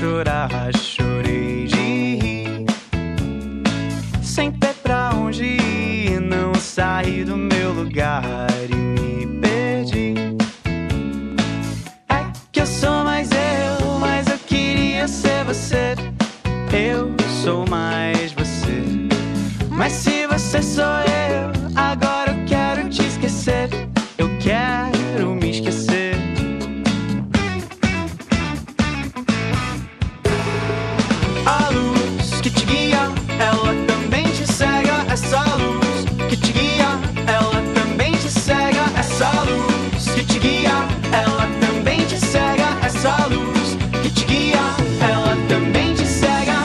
chorar, chorei de rir, sem ter pra onde ir, não saí do meu lugar e me perdi. É que eu sou mais eu, mas eu queria ser você. Eu sou mais você, mas se você sou eu, agora eu quero te esquecer. Eu quero me esquecer. A luz que te guia, ela também te cega. Essa luz que te guia, ela também te cega. Essa luz que te guia, ela também te cega. Essa luz que te guia, ela também te cega.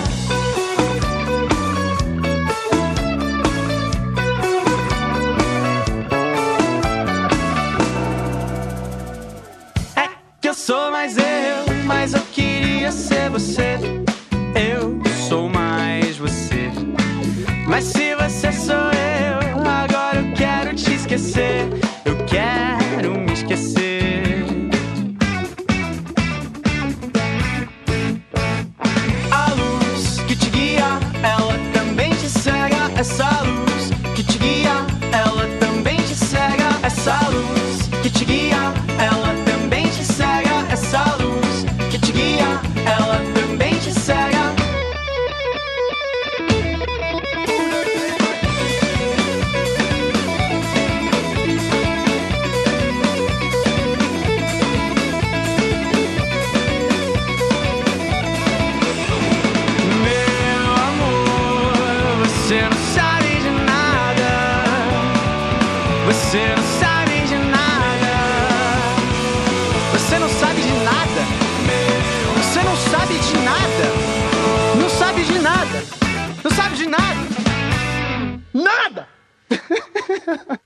É que eu sou mais eu, mas eu queria ser você. Eu sou mais você, mas se você sou eu, agora eu quero te esquecer. Eu quero me esquecer. A luz que te guia, ela também te cega. Essa luz que te guia, ela também te cega. Essa luz que te guia, ela também te cega. Essa luz que te guia, ela também te cega. Meu amor, você não sabe de nada. Você não sabe de nada. Você não sabe de nada. Você não sabe de nada. Não sabe de nada. Não sabe de nada. Nada!